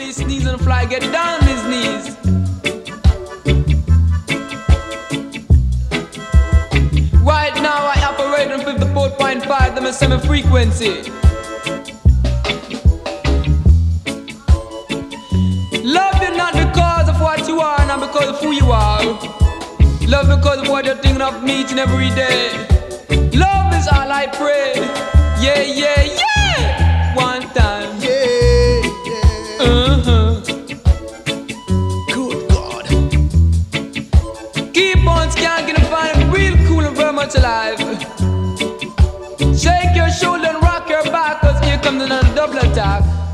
he sneeze and fly, get down on his knees. Right now I operate on 54.5, the semi-frequency. Love you not because of what you are, not because of who you are. Love because of what you're thinking of me each and every day. Love is all I pray. Yeah, yeah, yeah. One time. Yeah, yeah. Good God. Keep on skanking and finding real cool and very much alive. Shake your shoulder and rock your back, cause here comes another double attack.